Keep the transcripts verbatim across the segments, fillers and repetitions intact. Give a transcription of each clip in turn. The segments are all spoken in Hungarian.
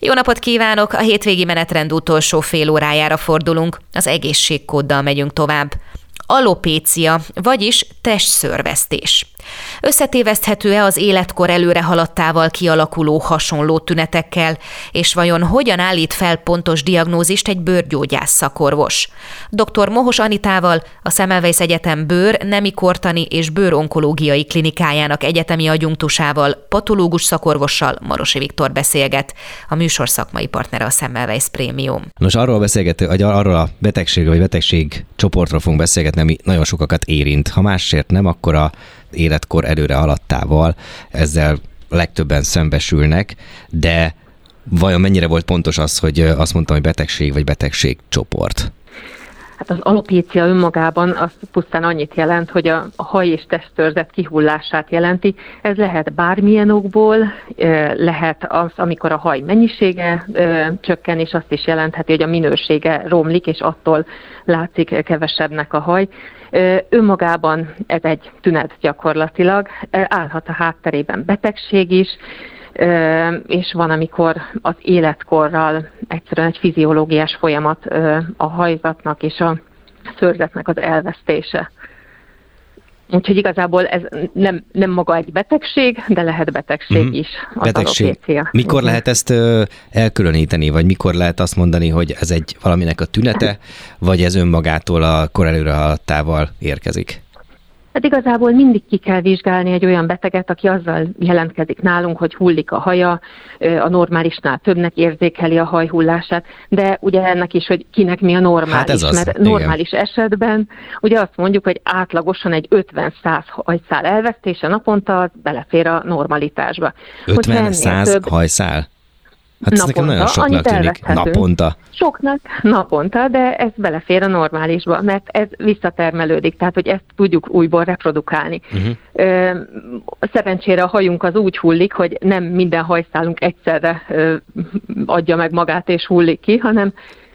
Jó napot kívánok! A hétvégi menetrend utolsó fél órájára fordulunk. Az egészségkóddal megyünk tovább. Alopécia, vagyis testszörvesztés. Összetéveszthető-e az életkor előre haladtával kialakuló hasonló tünetekkel, és vajon hogyan állít fel pontos diagnózist egy bőrgyógyász szakorvos? dr. Mohos Anitával, a Semmelweis Egyetem bőr, nemi kortani és bőronkológiai klinikájának egyetemi adjunktusával, patológus szakorvossal, Marosi Viktor beszélget. A műsor szakmai partnere a Semmelweis Prémium. Nos, arról beszélgető, vagy arról a betegségről, vagy betegség csoportról fogunk beszélgetni, ami nagyon sokakat érint. Ha másért nem, akkor a életkor előre haladtával ezzel legtöbben szembesülnek, de vajon mennyire volt pontos az, hogy azt mondtam, hogy betegség vagy betegségcsoport? Hát az alopécia önmagában az pusztán annyit jelent, hogy a haj és testtörzet kihullását jelenti. Ez lehet bármilyen okból, lehet az, amikor a haj mennyisége csökken, és azt is jelentheti, hogy a minősége romlik, és attól látszik kevesebbnek a haj. Önmagában ez egy tünet gyakorlatilag, állhat a hátterében betegség is, és van, amikor az életkorral egyszerűen egy fiziológiás folyamat a hajzatnak és a szőrzetnek az elvesztése. Úgyhogy igazából ez nem, nem maga egy betegség, de lehet betegség mm-hmm. is. Az betegség. Alopécia. Mikor lehet ezt elkülöníteni, vagy mikor lehet azt mondani, hogy ez egy valaminek a tünete, vagy ez önmagától a kor előre haladtával érkezik? Hát igazából mindig ki kell vizsgálni egy olyan beteget, aki azzal jelentkezik nálunk, hogy hullik a haja, a normálisnál többnek érzékeli a hajhullását, de ugye ennek is, hogy kinek mi a normális, hát ez az, mert normális igen. esetben ugye azt mondjuk, hogy átlagosan egy ötven-száz hajszál elvesztése naponta az belefér a normalitásba. ötven-száz több... hajszál? Hát ez nekem nagyon soknak tűnik. Naponta. Soknak naponta, de ez belefér a normálisba, mert ez visszatermelődik, tehát hogy ezt tudjuk újból reprodukálni. Uh-huh. Szerencsére a hajunk az úgy hullik, hogy nem minden hajszálunk egyszerre adja meg magát és hullik ki, hanem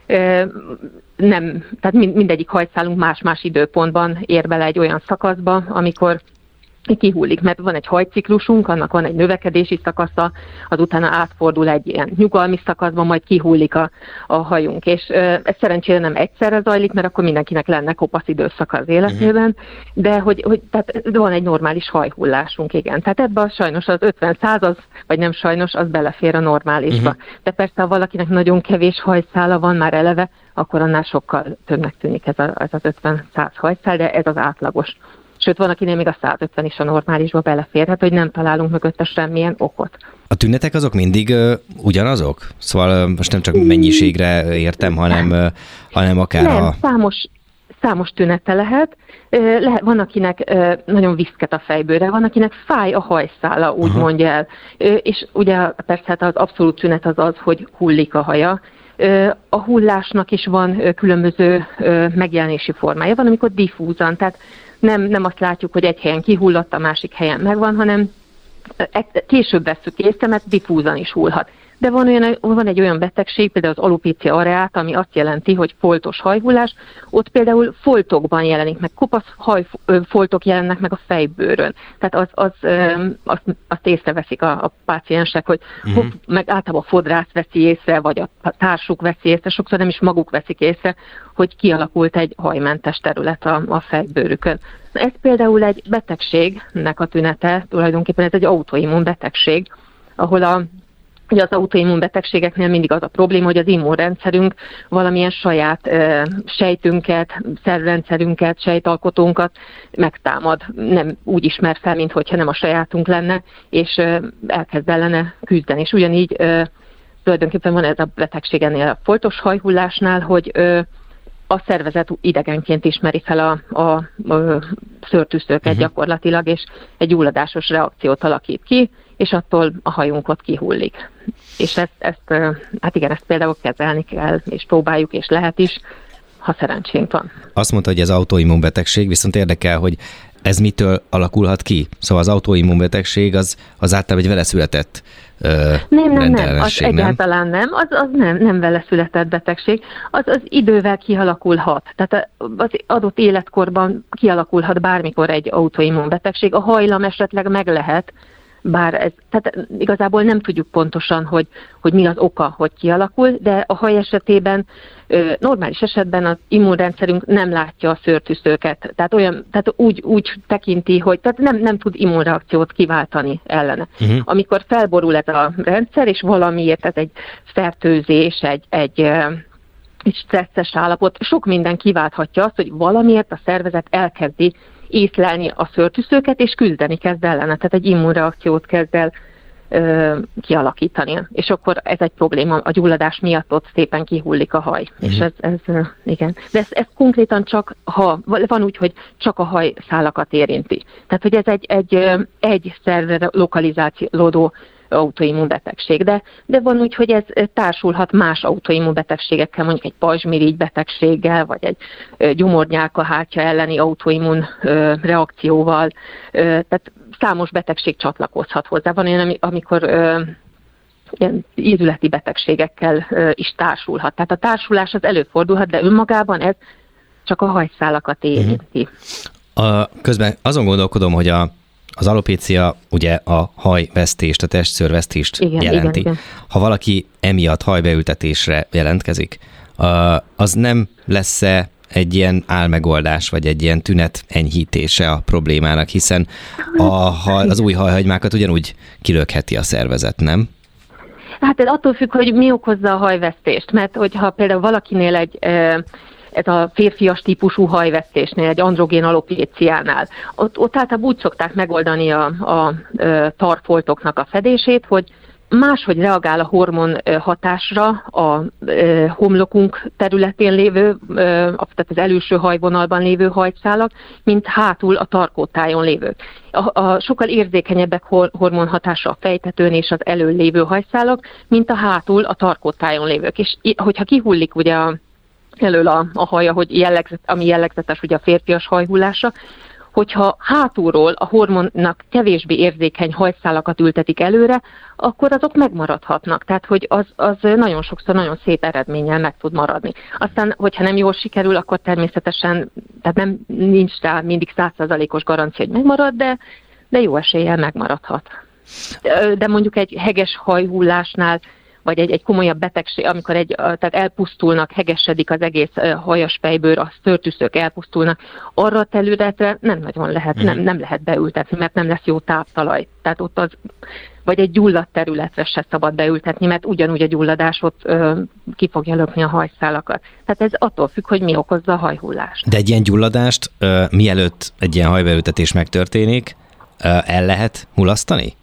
nem, tehát mindegyik hajszálunk más-más időpontban ér bele egy olyan szakaszba, amikor kihullik, mert van egy hajciklusunk, annak van egy növekedési szakasza, az utána átfordul egy ilyen nyugalmi szakaszba, majd kihullik a, a hajunk. És ö, ez szerencsére nem egyszerre zajlik, mert akkor mindenkinek lenne kopasz időszaka az életében, uh-huh. de hogy, hogy tehát van egy normális hajhullásunk, igen. Tehát ebben sajnos az ötven-száz, az, vagy nem sajnos, az belefér a normálisba. Uh-huh. De persze, ha valakinek nagyon kevés hajszála van már eleve, akkor annál sokkal többnek tűnik ez, a, ez az ötven-száz hajszál, de ez az átlagos. Sőt, van, akinél még a száz ötven is a normálisba beleférhet, hogy nem találunk mögötte semmilyen okot. A tünetek azok mindig uh, ugyanazok? Szóval uh, most nem csak mennyiségre értem, hanem, uh, hanem akár nem, a... számos, számos tünete lehet. Uh, lehet. Van, akinek uh, nagyon viszket a fejbőre, van, akinek fáj a hajszála, úgy Aha. mondja el. Uh, és ugye persze hát az abszolút tünet az az, hogy hullik a haja. A hullásnak is van különböző megjelenési formája. Van, amikor diffúzan, tehát nem, nem azt látjuk, hogy egy helyen kihullott, a másik helyen megvan, hanem később vesszük észre, mert diffúzan is hullhat. De van, olyan, van egy olyan betegség, például az alopecia areata, ami azt jelenti, hogy foltos hajhullás, ott például foltokban jelenik meg, kopasz hajfoltok jelennek meg a fejbőrön. Tehát az, az, azt, azt észreveszik a, a páciensek, hogy uh-huh. hopp, meg általában a fodrász veszi észre, vagy a társuk veszi észre, sokszor nem is maguk veszik észre, hogy kialakult egy hajmentes terület a, a fejbőrükön. Ez például egy betegségnek a tünete, tulajdonképpen ez egy autoimmun betegség, ahol a Ugye az autoimmun betegségeknél mindig az a probléma, hogy az immunrendszerünk valamilyen saját ö, sejtünket, szervrendszerünket, sejtalkotónkat megtámad. Nem úgy ismer fel, minthogyha nem a sajátunk lenne, és ö, elkezd ellene küzdeni. És ugyanígy ö, tulajdonképpen van ez a betegség ennél a foltos hajhullásnál, hogy ö, a szervezet idegenként ismeri fel a, a, a szőrtűzőket uh-huh. gyakorlatilag, és egy gyulladásos reakciót alakít ki, és attól a hajunk ott kihullik. És ezt, ezt, hát igen, ezt például kezelni kell, és próbáljuk, és lehet is, ha szerencsénk van. Azt mondta, hogy ez autoimmunbetegség, viszont érdekel, hogy ez mitől alakulhat ki? Szóval az autoimmunbetegség az, az általában egy veleszületett ö, Nem, nem, nem, az nem? egyáltalán nem, az, az nem, nem veleszületett betegség, az az idővel kialakulhat. Tehát az adott életkorban kialakulhat bármikor egy autoimmunbetegség, a hajlam esetleg meg lehet, bár ez, tehát igazából nem tudjuk pontosan, hogy, hogy mi az oka, hogy kialakul, de a haj esetében normális esetben az immunrendszerünk nem látja a szőrtűzőket, tehát, olyan, tehát úgy, úgy tekinti, hogy tehát nem, nem tud immunreakciót kiváltani ellene. Uh-huh. Amikor felborul ez a rendszer, és valamiért ez egy fertőzés, egy, egy, egy stresszes állapot, sok minden kiválthatja azt, hogy valamiért a szervezet elkezdi észlelni a szőrtűzőket, és küzdeni kezd ellene, tehát egy immunreakciót kezd el ö, kialakítani. És akkor ez egy probléma, a gyulladás miatt ott szépen kihullik a haj. Mm. És ez, ez, igen. De ez, ez konkrétan csak, ha van úgy, hogy csak a hajszálakat érinti. Tehát, hogy ez egy, egy, egy szervre lokalizálódó autoimmunbetegség, de, de van úgy, hogy ez társulhat más autoimmunbetegségekkel, mondjuk egy pajzsmirigy betegséggel, vagy egy gyomornyálkahártya elleni autoimmun ö, reakcióval, ö, tehát számos betegség csatlakozhat hozzá. Van olyan, amikor ö, ilyen ízületi betegségekkel ö, is társulhat. Tehát a társulás az előfordulhat, de önmagában ez csak a hajszálakat érinti. A, közben azon gondolkodom, hogy a Az alopécia ugye a hajvesztést, a testszőrvesztést igen, jelenti. Igen, igen. Ha valaki emiatt hajbeültetésre jelentkezik, az nem lesz-e egy ilyen álmegoldás, vagy egy ilyen tünet enyhítése a problémának, hiszen a haj, az új hajhagymákat ugyanúgy kilökheti a szervezet, nem? Hát ez attól függ, hogy mi okozza a hajvesztést, mert hogyha például valakinél egy... ez a férfias típusú hajvesztésnél, egy androgén alopéciánál. Ott, ott általában úgy szokták megoldani a, a, a tarfoltoknak a fedését, hogy máshogy reagál a hormon hatásra a homlokunk területén lévő, tehát az előső hajvonalban lévő hajszálak, mint hátul a tarkótájon lévők. A, a sokkal érzékenyebbek hormonhatásra a fejtetőn és az elől lévő hajszálak, mint a hátul a tarkótájon lévők. És hogyha kihullik ugye a elől a, a haja, hogy jellegzet, ami jellegzetes ugye a férfias hajhullása, hogyha hátulról a hormonnak kevésbé érzékeny hajszálakat ültetik előre, akkor azok megmaradhatnak. Tehát, hogy az, az nagyon sokszor nagyon szép eredménnyel meg tud maradni. Aztán, hogyha nem jól sikerül, akkor természetesen, tehát nem nincs rá mindig száz százalékos garancia, hogy megmarad, de, de jó eséllyel megmaradhat. De mondjuk egy heges hajhullásnál, vagy egy, egy komolyabb betegség, amikor egy, tehát elpusztulnak, hegesedik az egész hajas fejbőr, a szőrtűzők elpusztulnak, arra a területre nem nagyon lehet, mm. nem, nem lehet beültetni, mert nem lesz jó táptalaj. Tehát ott az, vagy egy gyulladt területre se szabad beültetni, mert ugyanúgy a gyulladás ott ö, ki fogja lökni a hajszálakat. Tehát ez attól függ, hogy mi okozza a hajhullást. De egy ilyen gyulladást, ö, mielőtt egy ilyen hajbeültetés megtörténik, ö, el lehet mulasztani?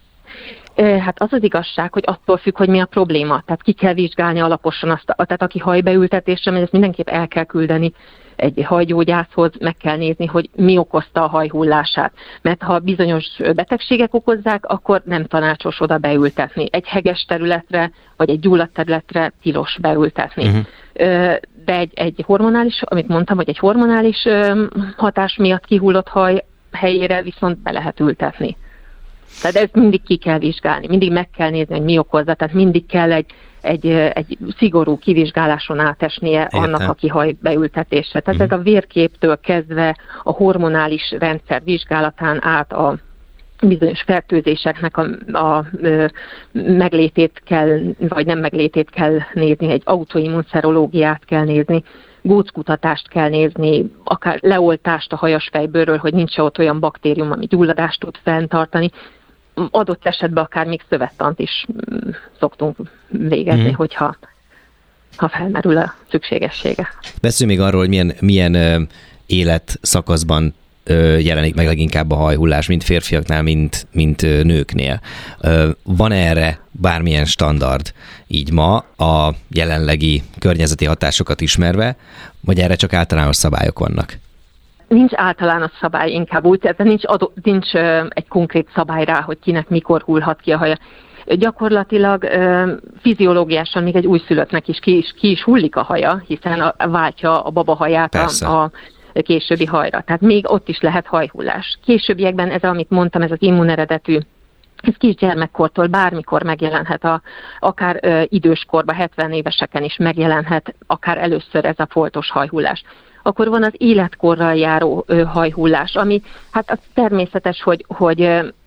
Hát az az igazság, hogy attól függ, hogy mi a probléma. Tehát ki kell vizsgálni alaposan azt, tehát aki hajbeültetésre megy, ezt mindenképp el kell küldeni egy hajgyógyászhoz, meg kell nézni, hogy mi okozta a hajhullását. Mert ha bizonyos betegségek okozzák, akkor nem tanácsos oda beültetni. Egy heges területre, vagy egy gyulladt területre tilos beültetni. Uh-huh. De egy, egy hormonális, amit mondtam, hogy egy hormonális hatás miatt kihullott haj helyére viszont be lehet ültetni. Tehát ezt mindig ki kell vizsgálni, mindig meg kell nézni, hogy mi okozza, tehát mindig kell egy, egy, egy szigorú kivizsgáláson átesnie annak, Értem. aki haj beültetésre. Tehát mm. ez a vérképtől kezdve a hormonális rendszer vizsgálatán át a bizonyos fertőzéseknek a, a, a meglétét kell, vagy nem meglétét kell nézni, egy autoimmunszerológiát kell nézni, góckutatást kell nézni, akár leoltást a hajas fejbőrről, hogy nincs ott olyan baktérium, ami gyulladást tud fenntartani. Adott esetben akár még szövettant is szoktunk végezni, mm. hogyha ha felmerül a szükségessége. Beszéljünk még arról, hogy milyen, milyen ö, életszakaszban ö, jelenik meg leginkább a hajhullás, mint férfiaknál, mint, mint ö, nőknél. Ö, van erre bármilyen standard így ma a jelenlegi környezeti hatásokat ismerve, vagy erre csak általános szabályok vannak? Nincs általános szabály, inkább úgy, tehát nincs, adó, nincs uh, egy konkrét szabály rá, hogy kinek mikor hullhat ki a haja. Gyakorlatilag uh, fiziológiásan még egy újszülöttnek is ki, is ki is hullik a haja, hiszen a, váltja a baba haját a, a későbbi hajra. Tehát még ott is lehet hajhullás. Későbbiekben ez, amit mondtam, ez az immuneredetű, ez kisgyermekkortól bármikor megjelenhet, a, akár ö, időskorban, hetven éveseken is megjelenhet, akár először ez a foltos hajhullás. Akkor van az életkorral járó ö, hajhullás, ami hát az természetes, hogy, hogy ö,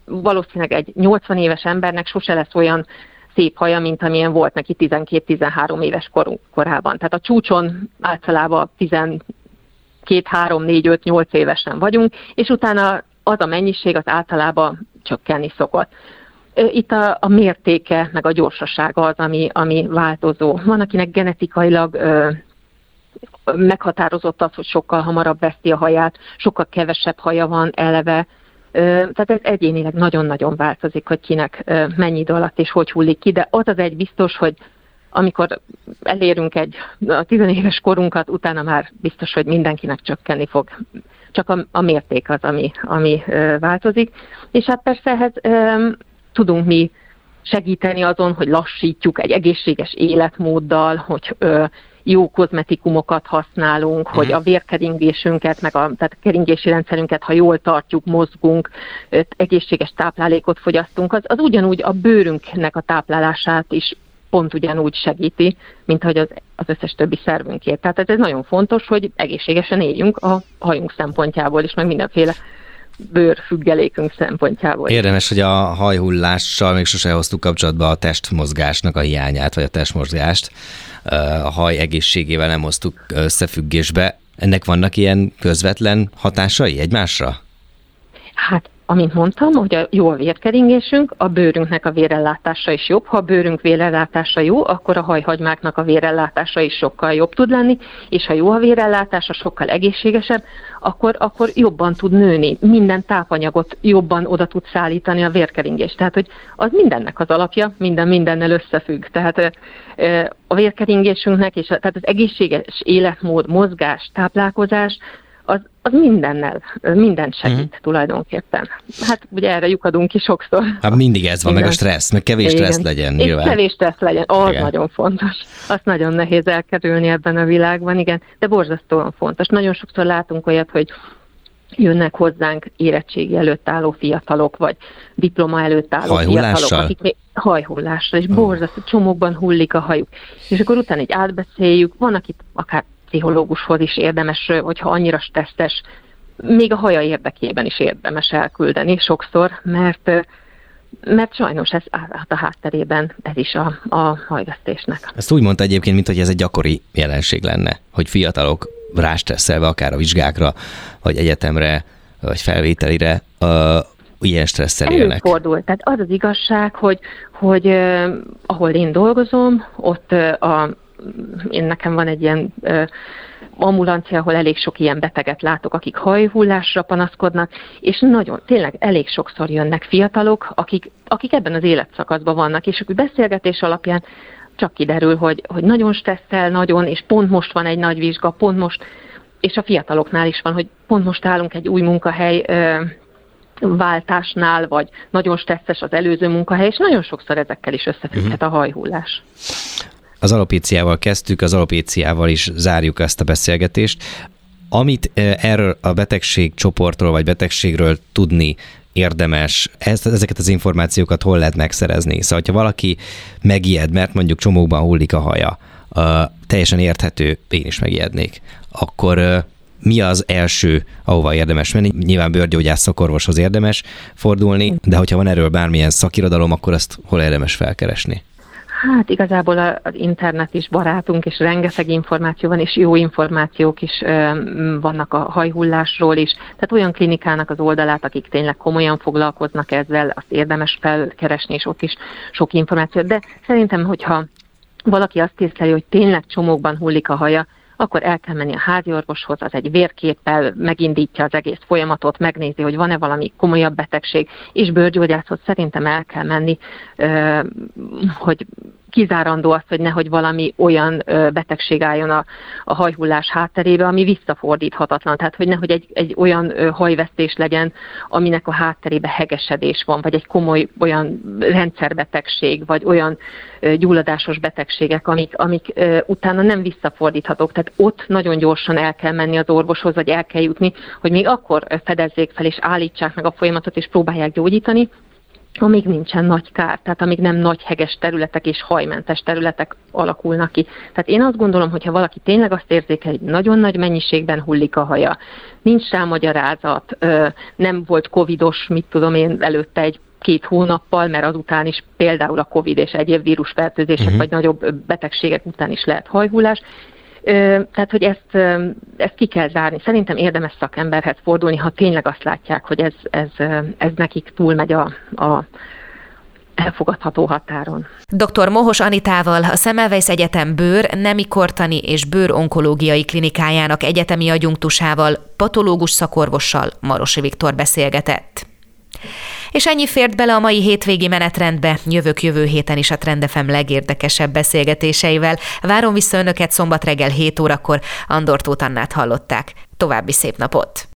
valószínűleg egy nyolcvan éves embernek sose lesz olyan szép haja, mint amilyen volt neki tizenkét-tizenhárom éves korunk, korában. Tehát a csúcson általában tizenkét, három, négy, öt, nyolc évesen vagyunk, és utána az a mennyiség az általában csökkenni szokott. Itt a, a mértéke, meg a gyorsasága az, ami, ami változó. Van, akinek genetikailag ö, meghatározott az, hogy sokkal hamarabb veszti a haját, sokkal kevesebb haja van eleve. Ö, tehát ez egyénileg nagyon-nagyon változik, hogy kinek ö, mennyi idő alatt és hogy hullik ki, de az az egy biztos, hogy amikor elérünk egy a tizenéves korunkat, utána már biztos, hogy mindenkinek csökkenni fog. Csak a, a mérték az, ami, ami ö, változik. És hát persze ehhez ö, tudunk mi segíteni azon, hogy lassítjuk egy egészséges életmóddal, hogy ö, jó kozmetikumokat használunk, mm. hogy a vérkeringésünket, meg a, tehát a keringési rendszerünket, ha jól tartjuk, mozgunk, ö, egészséges táplálékot fogyasztunk, az, az ugyanúgy a bőrünknek a táplálását is pont ugyanúgy segíti, mint ahogy az, az összes többi szervünkért. Tehát ez nagyon fontos, hogy egészségesen éljünk a hajunk szempontjából is, meg mindenféle bőrfüggelékünk szempontjából. Érdemes, hogy a hajhullással még sose hoztuk kapcsolatba a testmozgásnak a hiányát, vagy a testmozgást. A haj egészségével nem hoztuk összefüggésbe. Ennek vannak ilyen közvetlen hatásai egymásra? Hát, amint mondtam, hogy a jó a vérkeringésünk, a bőrünknek a vérellátása is jobb. Ha a bőrünk vérellátása jó, akkor a hajhagymáknak a vérellátása is sokkal jobb tud lenni, és ha jó a vérellátása, sokkal egészségesebb, akkor, akkor jobban tud nőni. Minden tápanyagot jobban oda tud szállítani a vérkeringés. Tehát, hogy az mindennek az alapja, minden mindennel összefügg. Tehát a vérkeringésünknek, és a, tehát az egészséges életmód, mozgás, táplálkozás, az, az mindennel, mindent segít uh-huh. tulajdonképpen. Hát ugye erre lyukadunk ki sokszor. Hát mindig ez van, minden. Meg a stressz, meg kevés igen. stressz legyen. És kevés stressz legyen, az igen. nagyon fontos. Azt nagyon nehéz elkerülni ebben a világban, igen, de borzasztóan fontos. Nagyon sokszor látunk olyat, hogy jönnek hozzánk érettségi előtt álló fiatalok, vagy diploma előtt álló fiatalok, akik még hajhullással, és borzasztó csomókban hullik a hajuk. És akkor utána így átbeszéljük, van, akit akár pszichológushoz is érdemes, hogyha annyira stresszes, még a haja érdekében is érdemes elküldeni sokszor, mert, mert sajnos ez a hátterében ez is a, a hajvesztésnek. Ezt úgy mondta egyébként, mint hogy ez egy gyakori jelenség lenne, hogy fiatalok rástresszelve akár a vizsgákra, vagy egyetemre, vagy felvételire uh, ilyen stresszel élnek. Előfordul. Tehát az az igazság, hogy, hogy uh, ahol én dolgozom, ott uh, a én nekem van egy ilyen uh, ambulancia, ahol elég sok ilyen beteget látok, akik hajhullásra panaszkodnak, és nagyon, tényleg elég sokszor jönnek fiatalok, akik, akik ebben az életszakaszban vannak, és akkor beszélgetés alapján csak kiderül, hogy, hogy nagyon stresszel, nagyon, és pont most van egy nagy vizsga, pont most, és a fiataloknál is van, hogy pont most állunk egy új munkahely uh, váltásnál, vagy nagyon stresszes az előző munkahely, és nagyon sokszor ezekkel is összefügghet a hajhullás. Az alopéciával kezdtük, az alopéciával is zárjuk ezt a beszélgetést. Amit erről a betegség csoportról vagy betegségről tudni érdemes, ezt, ezeket az információkat hol lehet megszerezni? Szóval, ha valaki megijed, mert mondjuk csomókban hullik a haja, uh, teljesen érthető, én is megijednék, akkor uh, mi az első, ahova érdemes menni? Nyilván bőrgyógyász szakorvoshoz érdemes fordulni, de hogyha van erről bármilyen szakirodalom, akkor azt hol érdemes felkeresni? Hát igazából az internet is barátunk, és rengeteg információ van, és jó információk is vannak a hajhullásról is. Tehát olyan klinikának az oldalát, akik tényleg komolyan foglalkoznak ezzel, azt érdemes felkeresni, és ott is sok információ. De szerintem, hogyha valaki azt észleli, hogy tényleg csomókban hullik a haja, akkor el kell menni a háziorvoshoz, az egy vérképpel megindítja az egész folyamatot, megnézi, hogy van-e valami komolyabb betegség, és bőrgyógyászhoz szerintem el kell menni, hogy kizárandó az, hogy nehogy valami olyan betegség álljon a, a hajhullás hátterébe, ami visszafordíthatatlan. Tehát, hogy nehogy egy, egy olyan hajvesztés legyen, aminek a hátterébe hegesedés van, vagy egy komoly olyan rendszerbetegség, vagy olyan gyulladásos betegségek, amik, amik utána nem visszafordíthatók. Tehát ott nagyon gyorsan el kell menni az orvoshoz, vagy el kell jutni, hogy még akkor fedezzék fel, és állítsák meg a folyamatot, és próbálják gyógyítani, amíg nincsen nagy kár, tehát amíg nem nagy heges területek és hajmentes területek alakulnak ki. Tehát én azt gondolom, hogyha valaki tényleg azt érzékel, hogy nagyon nagy mennyiségben hullik a haja, nincs rá magyarázat, nem volt covidos, mit tudom én, előtte egy két hónappal, mert azután is például a Covid és egyéb vírusfertőzések uh-huh. vagy nagyobb betegségek után is lehet hajhullás. Tehát, hogy ezt, ezt ki kell zárni. Szerintem érdemes szakemberhez fordulni, ha tényleg azt látják, hogy ez, ez, ez nekik túlmegy a, a elfogadható határon. doktor Mohos Anitával, a Semmelweis Egyetem bőr, nemikortani és bőronkológiai klinikájának egyetemi adjunktusával, patológus szakorvossal, Marosi Viktor beszélgetett. És ennyi fért bele a mai hétvégi menetrendbe, jövök jövő héten is a Trend ef em legérdekesebb beszélgetéseivel. Várom vissza önöket szombat reggel hét órakor, Andor Tóth Annát hallották. További szép napot!